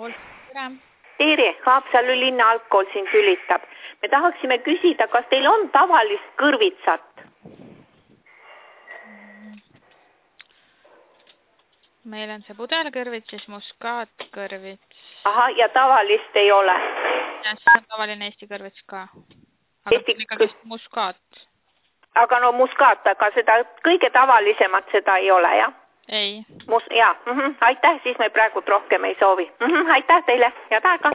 Tere, Haapsalu linna algkool siin sülitab. Me tahaksime küsida, kas teil on tavalist kõrvitsat? Meil on see pudelkõrvits, siis muskaatkõrvits. Aha, ja tavalist ei ole? Ja siis on tavaline Eesti kõrvits ka. Aga Eesti... ikkagi muskaat. Aga no muskaat, aga seda kõige tavalisemat seda ei ole, jah? Ei. Aitäh, siis me praegu rohkem ei soovi. Aitäh teile, head aega!